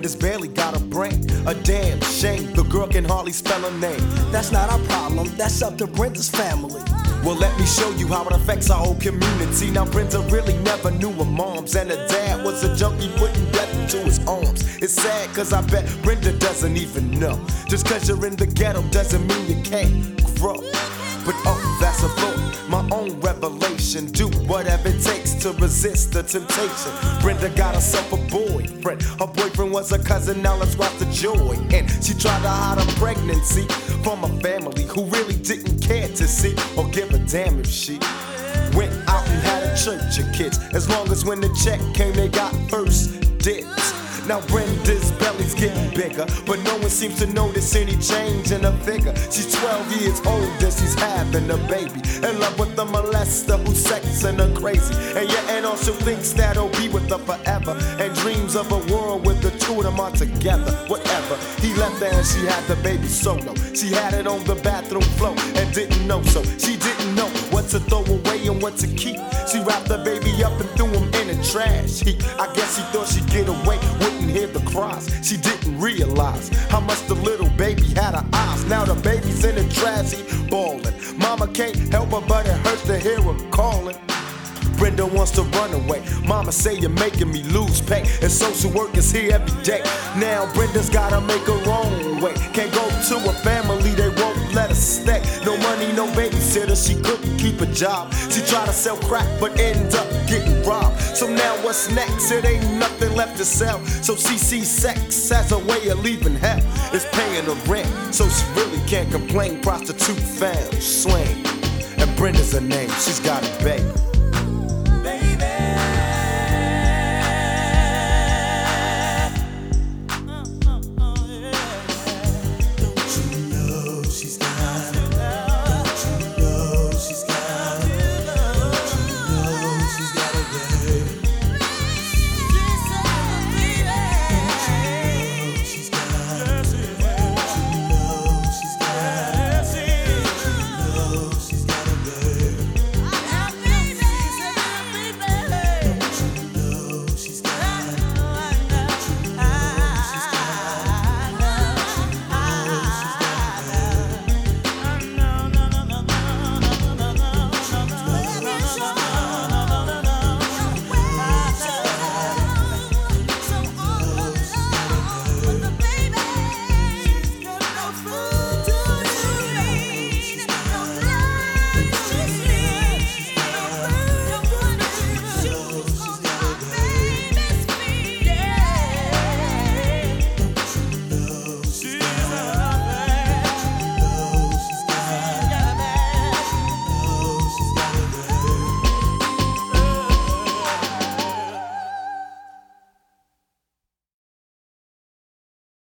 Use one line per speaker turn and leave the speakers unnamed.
Brenda's barely got a brain. A damn shame, the girl can hardly spell her name.
That's not our problem, that's up to Brenda's family.
Well, let me show you how it affects our whole community. Now, Brenda really never knew her moms, and her dad was a junkie putting death into his arms. It's sad, cause I bet Brenda doesn't even know. Just cause you're in the ghetto doesn't mean you can't grow. But oh, that's a thought, my own revelation. Do whatever it takes to resist the temptation. Brenda got herself a boyfriend. Her boyfriend was a cousin, now let's watch the joy. And she tried to hide her pregnancy from a family who really didn't care to see or give a damn if she went out and had a church of kids. As long as when the check came, they got first dibs. Now Brenda's belly's getting bigger, but no one seems to notice any change in her figure. She's 12 years old and she's having a baby, in love with a molester who's sexing her crazy. And your aunt also thinks that he'll be with her forever, and dreams of a world with the two of them are together. Whatever, he left her and she had the baby solo. She had it on the bathroom floor and didn't know, so she didn't know what to throw away and what to keep. She wrapped the baby up and threw him in the trash heap. I guess she thought she'd get away, wouldn't hear the cries. She didn't realize how much the little baby had her eyes. Now the baby's in the trash heap bawling. Mama can't help her, but it hurts to hear her calling. Brenda wants to run away. Mama say you're making me lose pay, and social work is here every day. Now Brenda's gotta make her own way. Can't go to a family, they won't let her stay. No money, no babysitter, she couldn't keep a job. She tried to sell crack, but ended up getting robbed. So now what's next? It ain't nothing left to sell. So she sees sex as a way of leaving hell. It's paying the rent, so she really can't complain. Prostitute found, slain, and Brenda's her name. She's got a baby.